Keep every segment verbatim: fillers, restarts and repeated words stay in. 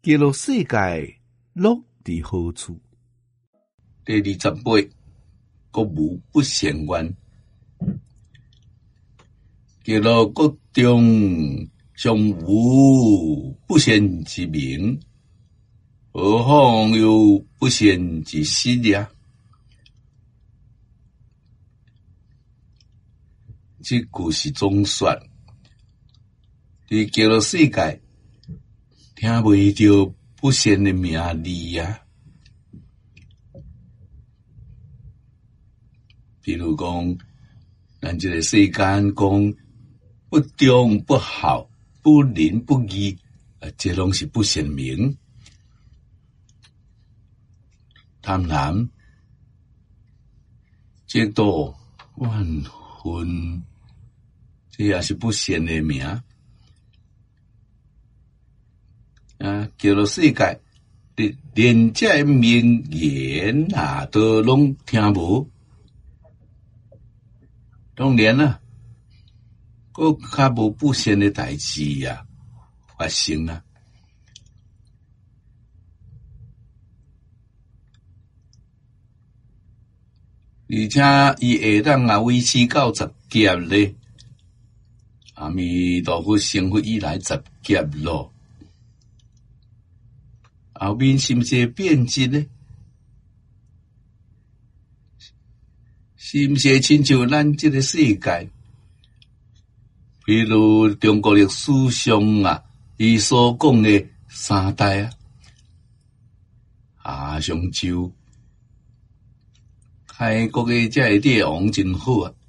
记录世界落伫何处？ 第二十八，国无不善愿，记录国中尚无不善之名，何况有不善之事呀？这句是总说，伫记录世界，听袂到不善的名字呀。比如讲，咱这个世间讲不忠不孝、不仁不义，啊，这拢是不善名。贪婪、嫉妒、怨恨，这也是不善的名。啊，叫做世界，连这名言啊，都拢听无。当然啦，佫较无不善的代志啊发生啊。而且伊下当啊维持到十劫咧，阿弥陀佛成佛以来十劫咯，后面是毋是变质呢？是毋是亲像咱这个世界？比如中国历史上啊，伊所讲的三代啊，夏商周，开国的这个帝王真好啊，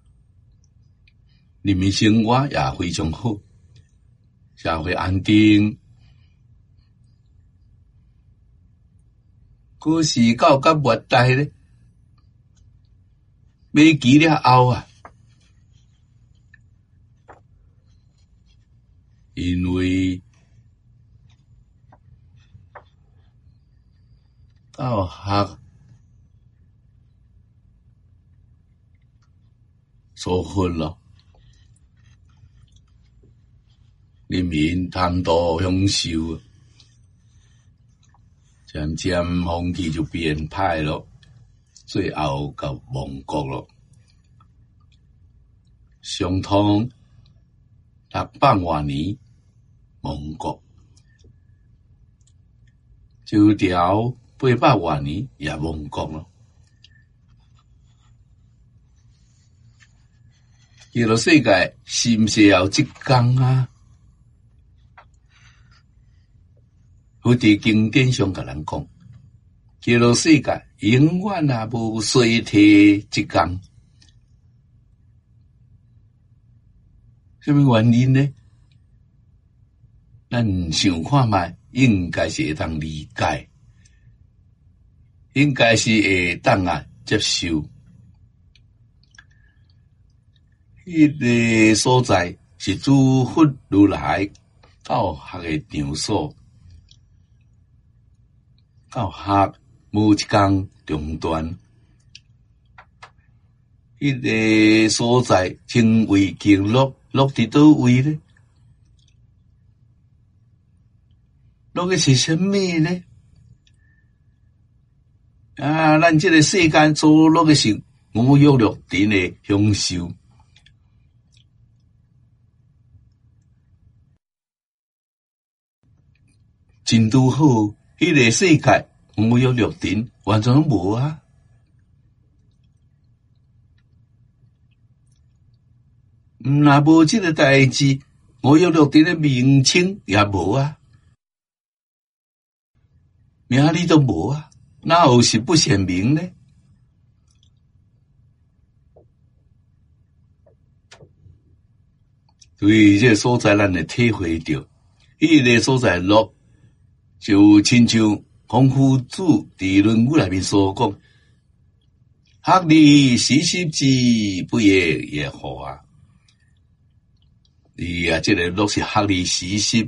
人民生活也非常好，社会安定。可是到甲末代咧。没几了后啊，因为教学疏忽了，人民贪图享受，渐渐风气就变歹了。最后到亡国了，相同六百多年亡国，周朝八百多年也亡国了。记录世界是毋是有一天啊？佛伫经典上甲咱讲，记录世界永远也无衰退一天。什么原因呢？咱想看觅，应该是会当理解，应该是会当啊接受。迄个所在是诸佛如来教学的场所，教学无一天中断。迄个所在称为极乐，乐伫倒位呢？乐个是什么呢？啊，咱这个世间所乐个是五欲六尘的享受。真拄好，迄个世界五欲六尘完全无啊！毋若无这个代志，五欲六尘的名称也无啊，名字都无啊，哪有是不显明呢？所以这个所在，咱会体会到，迄个所在乐。就亲像孔夫子伫论语内面所讲，学而时习之，不亦说乎啊？伊啊，这个乐是学而时习。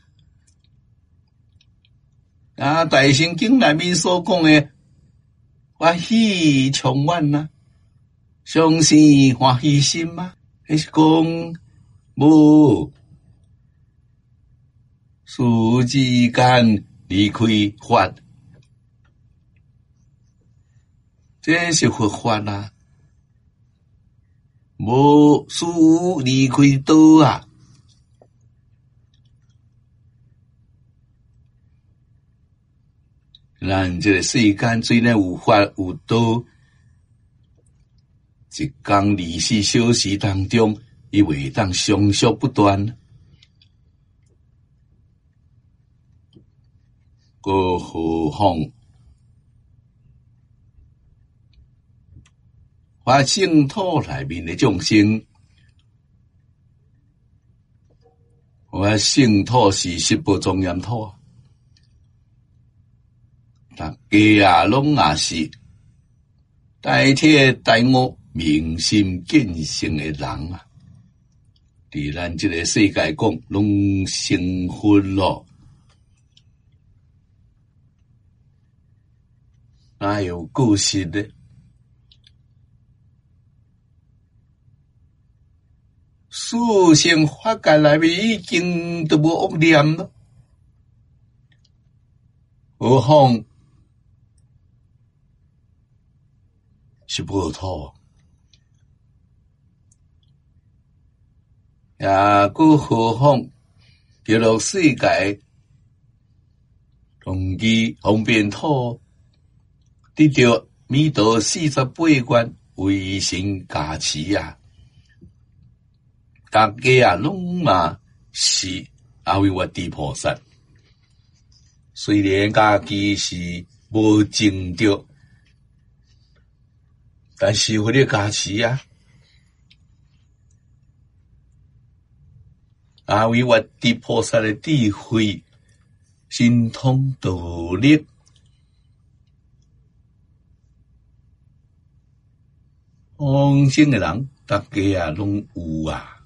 啊，大乘经内面所讲的欢喜充满啊，相生欢喜心啊，迄是讲无。 事之间离开法，这是佛法啊，无事离开道啊。咱这个世间虽然有法有道，一天二十小时当中，伊袂当相续不断。更何况法净土内面的众生，法净土是十部庄严土，大家啊拢也是代替大我明心见性的人啊，伫咱这个世界讲拢成佛咯。哪有故事的？四生法界内面已经都无恶念了，何况是佛土？也更何况极乐世界同期方便土。得到弥陀四十八愿唯心加持啊！大家啊，拢嘛是阿维瓦地菩萨，虽然家己是无证着，但是有咧加持啊！阿维瓦地菩萨的智慧，神通道力。往生的人，大家啊拢有啊，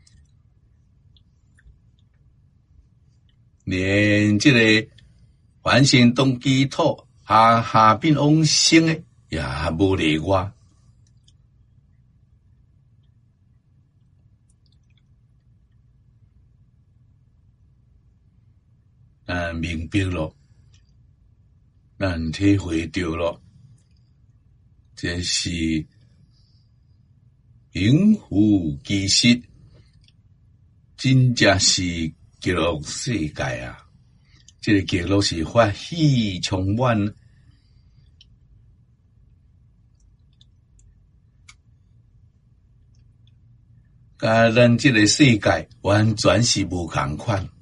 连这个凡心动机土下下边往生的也无例外。咱明白了，咱体会到了，这是名副其实，真正是极乐世界啊！这个极乐是法喜充满，甲咱这个世界完全是无同款。